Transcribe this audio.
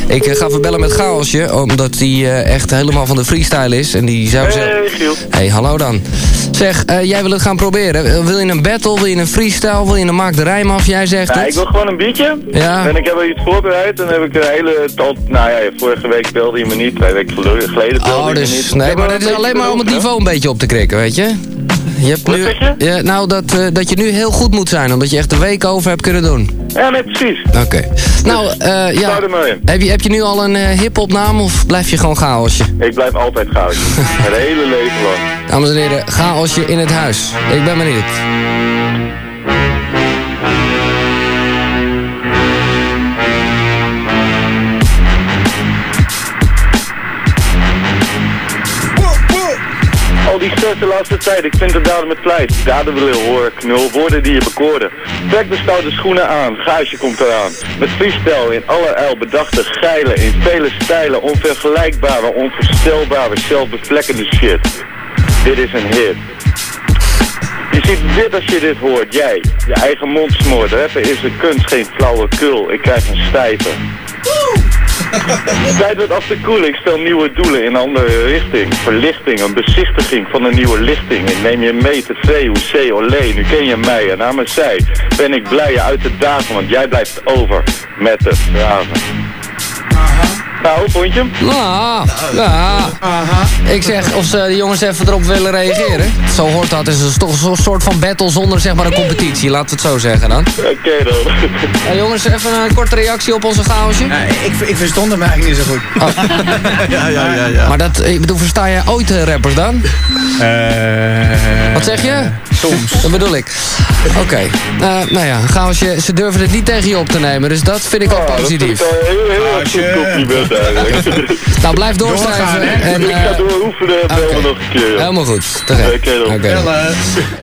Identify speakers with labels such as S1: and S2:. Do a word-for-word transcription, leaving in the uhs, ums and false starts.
S1: Ik uh, ga verbellen met Chaosje, omdat hij uh, echt helemaal van de freestyle is. En die zou zeggen...
S2: Hey, Giel.
S1: Hey, hallo dan. Zeg, uh, jij wil het gaan proberen. Wil je een battle, wil je een freestyle, wil je een maak de rijm af? Jij zegt
S2: Ja,
S1: het.
S2: ik wil gewoon een biertje.
S1: Ja.
S2: En ik heb wel iets voorbereid. En dan heb ik een hele... Tot, nou ja, vorige week belde je me niet. Twee weken geleden belde
S1: Oh,
S2: je
S1: dus,
S2: me niet.
S1: nee,
S2: Ik
S1: maar
S2: heb
S1: dat
S2: wel
S1: is
S2: een
S1: alleen maar om het
S2: beetje
S1: niveau een beetje op te krikken, weet je? Je hebt
S2: Wat
S1: nu,
S2: zeg je?
S1: Ja, nou, dat, uh, dat je nu heel goed moet zijn, omdat je echt een week over hebt kunnen doen.
S2: Ja, nee, precies.
S1: Oké. Okay. Nou, uh, ja.
S2: Start er maar in.
S1: Heb je, heb je nu al een uh, hip-hop naam of blijf je gewoon Chaosje?
S2: Ik blijf altijd goud. Het hele leven lang.
S1: Dames en heren, Chaosje in het huis. Ik ben benieuwd.
S2: Al die stress de laatste tijd, ik vind het daden met vlijt. Daden willen hoor ik, nul woorden die je bekoorden. Trek de stoute schoenen aan, Gaasje komt eraan. Met freestyle in allerijl bedachte geilen, in vele stijlen, onvergelijkbare, onvoorstelbare, zelfbevlekkende shit. Dit is een hit. Je ziet dit als je dit hoort, jij, je eigen mond smoort. Rappen is een kunst, geen flauwekul, ik krijg een stijve. Tijd wordt af te koelen, ik stel nieuwe doelen in een andere richting. Verlichting, een bezichtiging van een nieuwe lichting. Ik neem je mee te V, C, olé, nu ken je mij. En aan mijn zij ben ik blij je uit te dagen, want jij blijft over met de vragen. Nou, hoe vond je hem?
S1: Nou, ja. Ik zeg, of ze de jongens even erop willen reageren. Zo hoort dat, het is toch een soort van battle zonder zeg maar een competitie. Laten we het zo zeggen dan.
S2: Oké okay, dan.
S1: Ja, jongens, even een korte reactie op onze Chaosje.
S3: Ja, ik, ik verstond hem eigenlijk niet zo goed.
S1: Oh.
S3: ja, ja, ja, ja.
S1: Maar dat, ik bedoel, versta jij ooit uh, rappers dan?
S3: Uh,
S1: Wat zeg je?
S3: Soms.
S1: Dat bedoel ik. Oké. Okay. Uh, nou ja, Chaosje, ze durven het niet tegen je op te nemen, dus dat vind ik al
S2: oh,
S1: positief.
S2: Dat vind ik al heel, heel erg goed compliment eigenlijk.
S1: Nou, blijf doorschrijven. En, uh,
S2: ik ga dooroefenen en bel me nog een keer.
S1: Helemaal goed. Oké.
S2: Okay,
S1: okay.